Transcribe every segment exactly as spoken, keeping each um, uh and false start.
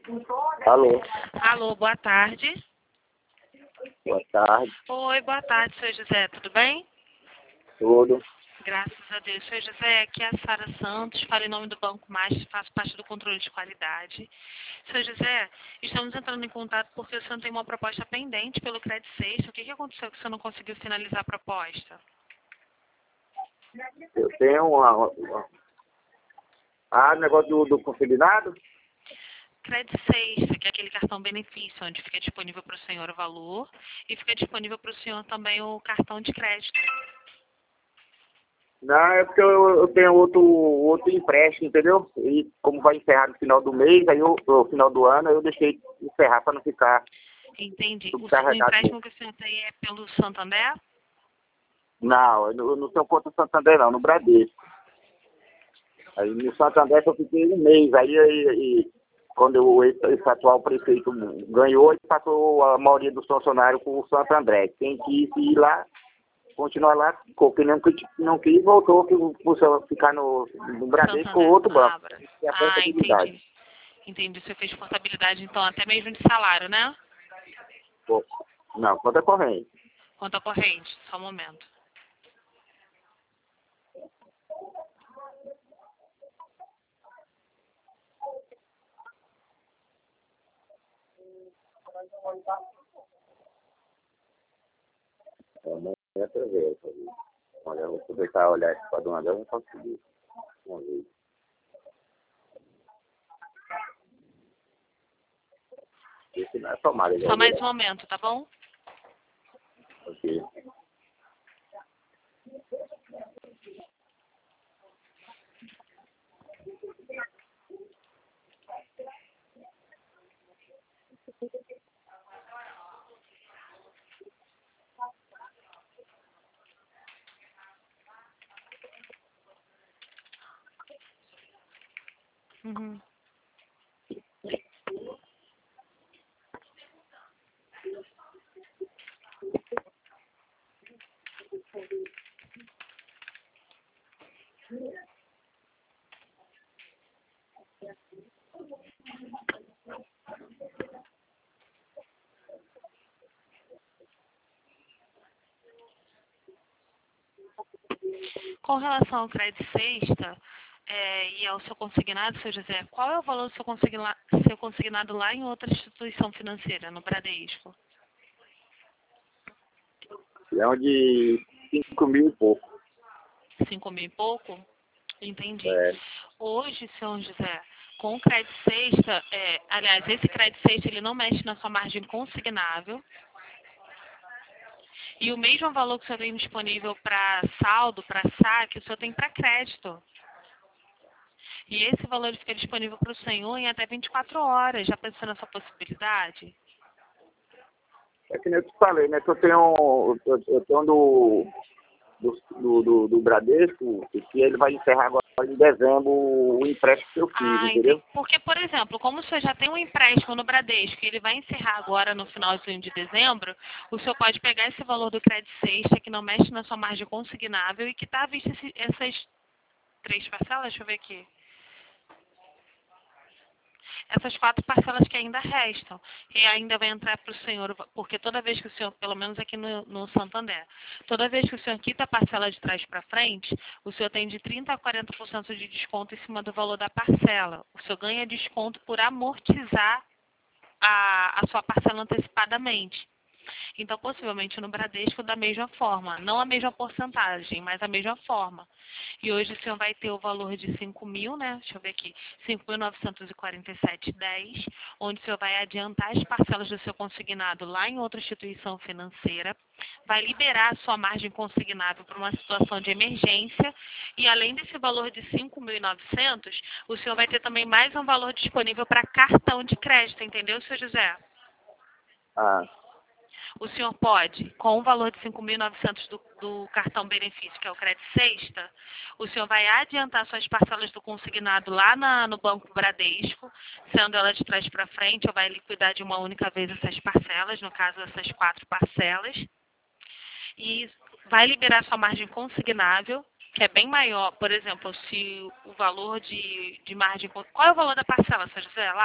Alô, Alô, boa tarde. boa tarde, Oi, boa tarde, senhor José, tudo bem? tudo. Graças a Deus. Senhor José, aqui é a Sara Santos, falo em nome do Banco Mais, faço parte do controle de qualidade. Senhor José, estamos entrando em contato porque o senhor tem uma proposta pendente pelo Credit Sexta. O que, que aconteceu que o senhor não conseguiu finalizar a proposta? Eu tenho uma... uma... Ah, negócio do, do consignado? Credit Sexta, que é aquele cartão benefício, onde fica disponível para o senhor o valor e fica disponível para o senhor também o cartão de crédito. Não, é porque eu, eu tenho outro, outro empréstimo, entendeu? E como vai encerrar no final do mês, aí eu, no final do ano, eu deixei encerrar para não ficar Entendi. O, o subcarregado. empréstimo que o senhor tem é pelo Santander? Não, eu não, eu não tenho conta no Santander não, no Bradesco. Aí no Santander eu fiquei um mês, aí, aí, aí quando eu, esse, esse atual prefeito ganhou, ele passou a maioria dos funcionários para o Santo André. Quem quis ir lá, continuar lá, ficou. Quem não, quis- não quis, voltou, que você ficar no, no Bradesco ou Santander. outro banco. Ah, Bra- É a ah, portabilidade. entendi. Entendi. Você fez portabilidade, então, até mesmo de salário, né? Pô, não, conta corrente. Conta corrente. Só um momento. É, não é outra vez. Olha, eu vou aproveitar e olhar esse padrão agora, eu não consegui. Vamos ver. Esse não é tomada, Só mais galera. um momento, tá bom? Ok. Uhum. Com relação ao crédito sexta é, e ao seu consignado, seu José, qual é o valor do seu, consigna, seu consignado lá em outra instituição financeira, no Bradesco? É onde cinco mil e pouco. Cinco mil e pouco? Entendi. É. Hoje, senhor José, com o crédito sexta, é, aliás, esse crédito sexta ele não mexe na sua margem consignável. E o mesmo valor que o senhor tem disponível para saldo, para saque, o senhor tem para crédito. E esse valor ele fica disponível para o senhor em até vinte e quatro horas. Já pensou nessa possibilidade? É que nem eu te falei, né? Que eu tenho, eu, eu tenho do, do, do, do, do Bradesco, e que ele vai encerrar agora em dezembro o empréstimo que eu fiz, Ah, entendeu? entendi. Porque, por exemplo, como o senhor já tem um empréstimo no Bradesco e ele vai encerrar agora no finalzinho de dezembro, o senhor pode pegar esse valor do crédito sexta, que não mexe na sua margem consignável e que está à vista esse- essas três parcelas, deixa eu ver aqui. Essas quatro parcelas que ainda restam. E ainda vai entrar para o senhor, porque toda vez que o senhor, pelo menos aqui no, no Santander, toda vez que o senhor quita a parcela de trás para frente, o senhor tem de trinta a quarenta por cento de desconto em cima do valor da parcela. O senhor ganha desconto por amortizar a, a sua parcela antecipadamente. Então, possivelmente no Bradesco da mesma forma, não a mesma porcentagem, mas a mesma forma. E hoje o senhor vai ter o valor de cinco mil, né? Deixa eu ver aqui, cinco mil novecentos e quarenta e sete vírgula dez, onde o senhor vai adiantar as parcelas do seu consignado lá em outra instituição financeira, vai liberar a sua margem consignável para uma situação de emergência, e além desse valor de cinco mil e novecentos, o senhor vai ter também mais um valor disponível para cartão de crédito, entendeu, senhor José? Ah, O senhor pode, com o valor de cinco mil e novecentos do, do cartão benefício, que é o crédito sexta, o senhor vai adiantar suas parcelas do consignado lá na- no Banco Bradesco, sendo ela de trás para frente, ou vai liquidar de uma única vez essas parcelas, no caso, essas quatro parcelas, e vai liberar sua margem consignável, que é bem maior. Por exemplo, se o valor de, de margem... Qual é o valor da parcela, senhor José, lá no,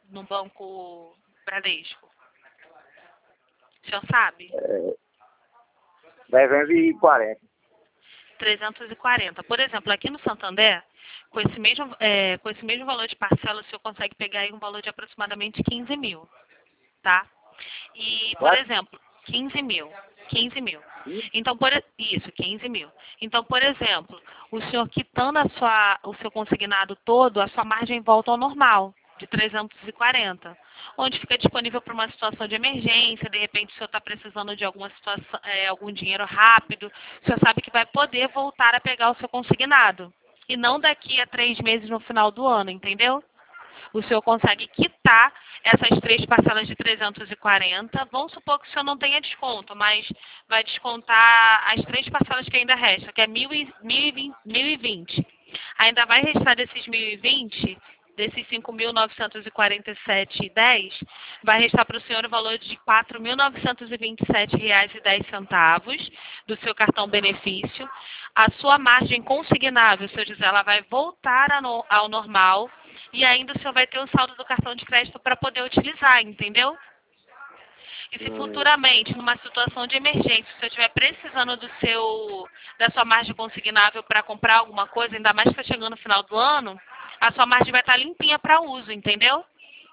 no Banco Bradesco? O senhor sabe? É, trezentos e quarenta. trezentos e quarenta. Por exemplo, aqui no Santander, com esse mesmo, é, com esse mesmo valor de parcela, o senhor consegue pegar aí um valor de aproximadamente quinze mil, tá? E, por Quanto? exemplo, quinze mil. quinze mil. Então, por, isso, quinze mil. Então, por exemplo, o senhor quitando a sua, o seu consignado todo, a sua margem volta ao normal, de trezentos e quarenta, onde fica disponível para uma situação de emergência, de repente o senhor está precisando de alguma situação, é, algum dinheiro rápido, o senhor sabe que vai poder voltar a pegar o seu consignado. E não daqui a três meses no final do ano, entendeu? O senhor consegue quitar essas três parcelas de trezentos e quarenta. Vamos supor que o senhor não tenha desconto, mas vai descontar as três parcelas que ainda restam, que é mil e vinte. Ainda vai restar desses mil e vinte, desses cinco mil novecentos e quarenta e sete reais e dez centavos, vai restar para o senhor o valor de quatro mil novecentos e vinte e sete reais e dez centavos do seu cartão benefício. A sua margem consignável, senhor José, ela vai voltar ao normal. E ainda o senhor vai ter o saldo do cartão de crédito para poder utilizar, entendeu? E se futuramente, numa situação de emergência, se o senhor estiver precisando do seu, da sua margem consignável para comprar alguma coisa, ainda mais que está chegando no final do ano, a sua margem vai estar limpinha para uso, entendeu?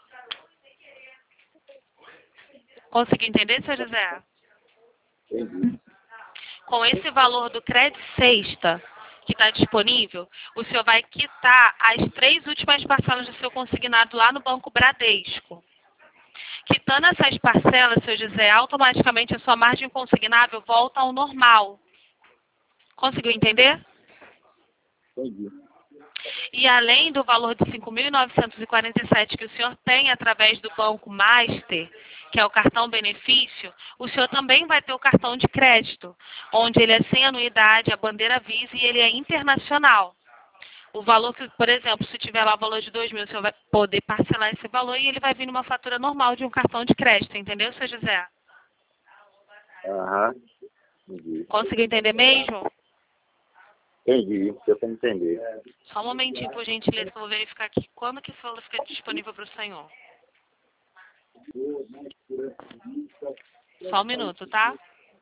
Conseguiu entender, senhor José? Entendi. Com esse valor do crédito sexta, que está disponível, o senhor vai quitar as três últimas parcelas do seu consignado lá no Banco Bradesco. Quitando essas parcelas, senhor José, automaticamente a sua margem consignável volta ao normal. Conseguiu entender? Entendi. E além do valor de cinco mil novecentos e quarenta e sete que o senhor tem através do Banco Master, que é o cartão benefício, o senhor também vai ter o cartão de crédito, onde ele é sem anuidade, a bandeira Visa e ele é internacional. O valor que, por exemplo, se tiver lá o valor de dois mil, o senhor vai poder parcelar esse valor e ele vai vir numa fatura normal de um cartão de crédito, entendeu, senhor José? Aham. Entendi. Conseguiu entender mesmo? Entendi. Deu para entender. Só um momentinho, por gentileza, que eu vou verificar aqui quando que esse valor fica disponível para o senhor. Só um minuto, tá?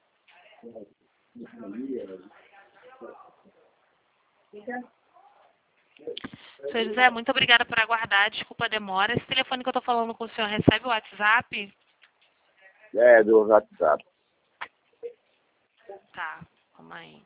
Senhor José, muito obrigada por aguardar. Desculpa a demora. Esse telefone que eu estou falando com o senhor recebe o WhatsApp? É, do WhatsApp. Tá, calma aí.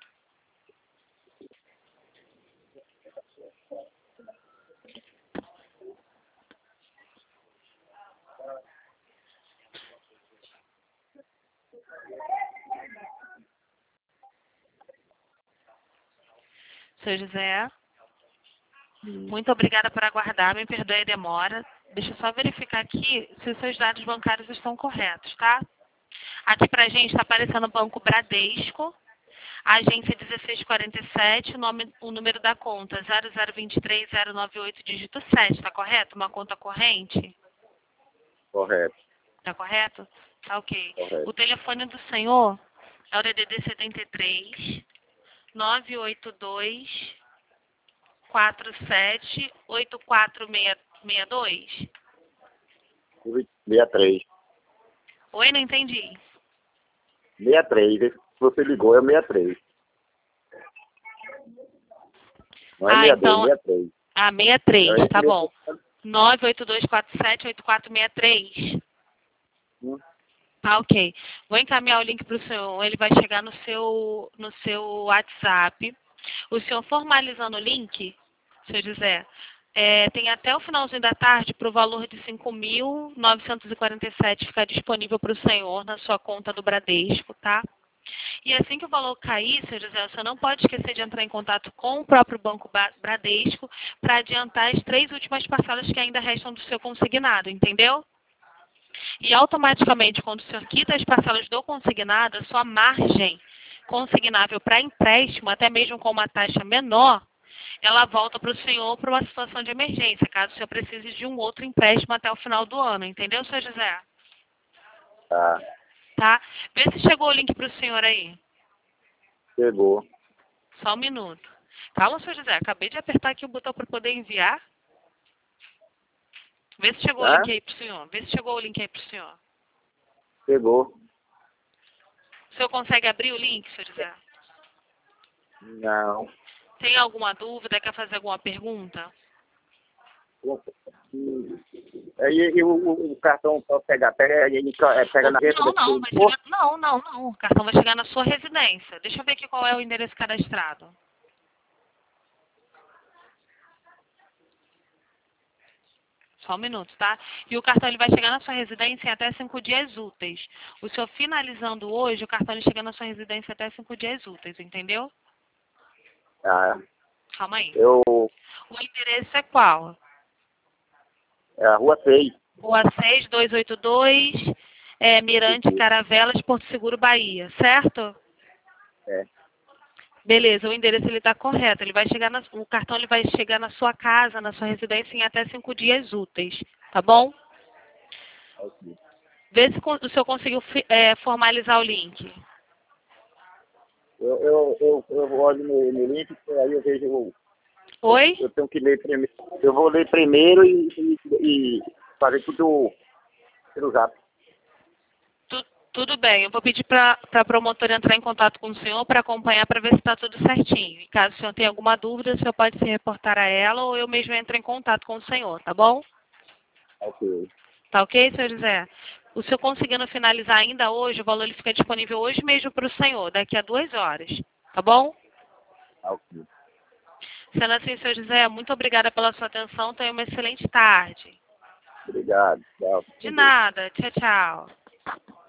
Senhor José, muito obrigada por aguardar. Me perdoe a demora. Deixa eu só verificar aqui se os seus dados bancários estão corretos, tá? Aqui pra gente está aparecendo o Banco Bradesco, a agência dezesseis quarenta e sete, o, nome, o número da conta zero zero dois três zero nove oito, dígito sete, tá correto? Uma conta corrente? Correto. Tá correto? Tá ok. Correto. O telefone do senhor é o D D D setenta e três, nove oito dois, quatro sete, oito quatro seis dois? sessenta e três. Oi, não entendi. sessenta e três. Esse que você ligou é o sessenta e três. Não é Ah, sessenta e dois, então, sessenta e três. ah, sessenta e três, Não é tá esse bom. mesmo. nove oito dois quatro sete, oito quatro seis três. Hum. Tá, ok. Vou encaminhar o link para o senhor. Ele vai chegar no seu, no seu WhatsApp. O senhor formalizando o link, senhor José, é, tem até o finalzinho da tarde para o valor de cinco mil novecentos e quarenta e sete ficar disponível para o senhor na sua conta do Bradesco, tá? E assim que o valor cair, senhor José, o senhor não pode esquecer de entrar em contato com o próprio Banco Bradesco para adiantar as três últimas parcelas que ainda restam do seu consignado, entendeu? E automaticamente, quando o senhor quita as parcelas do consignado, a sua margem consignável para empréstimo, até mesmo com uma taxa menor, ela volta para o senhor para uma situação de emergência, caso o senhor precise de um outro empréstimo até o final do ano. Entendeu, senhor José? Tá. Tá? Vê se chegou o link para o senhor aí. Chegou. Só um minuto. Calma, senhor José. Acabei de apertar aqui o botão para poder enviar. Vê se chegou Hã? o link aí pro senhor. Vê se chegou o link aí pro senhor. Chegou. O senhor consegue abrir o link, senhor José? Não. Tem alguma dúvida? Quer fazer alguma pergunta? Aí e o, o, o cartão pode pegar, pega, ele é, pega na rede Não, não, vai do chegar, não, não, não. O cartão vai chegar na sua residência. Deixa eu ver aqui qual é o endereço cadastrado. Só um minuto, tá? E o cartão ele vai chegar na sua residência em até cinco dias úteis. O senhor finalizando hoje, o cartão ele chega na sua residência até cinco dias úteis, entendeu? Ah, Calma aí. eu, O endereço é qual? é a rua seis. Rua seis, dois oito dois, é, Mirante Caravelas, Porto Seguro, Bahia, certo? É. Beleza, o endereço ele está correto. Ele vai chegar na, o cartão ele vai chegar na sua casa, na sua residência, em até cinco dias úteis, tá bom? Ok. Vê se con- o senhor conseguiu fi- é, formalizar o link. Eu, eu, eu, eu olho no, no link, aí eu vejo, eu, Oi? eu tenho que ler primeiro. Eu vou ler primeiro e, e, e fazer tudo pelo zap. Tu- tudo bem, eu vou pedir para a promotora entrar em contato com o senhor para acompanhar para ver se está tudo certinho. E caso o senhor tenha alguma dúvida, o senhor pode se reportar a ela ou eu mesmo entro em contato com o senhor, tá bom? Ok. Tá ok, senhor José? O senhor conseguindo finalizar ainda hoje, o valor ele fica disponível hoje mesmo para o senhor, daqui a duas horas, tá bom? Ok. Sendo assim, senhor José, muito obrigada pela sua atenção, tenha uma excelente tarde. Obrigado. Tchau. De nada, tchau, tchau.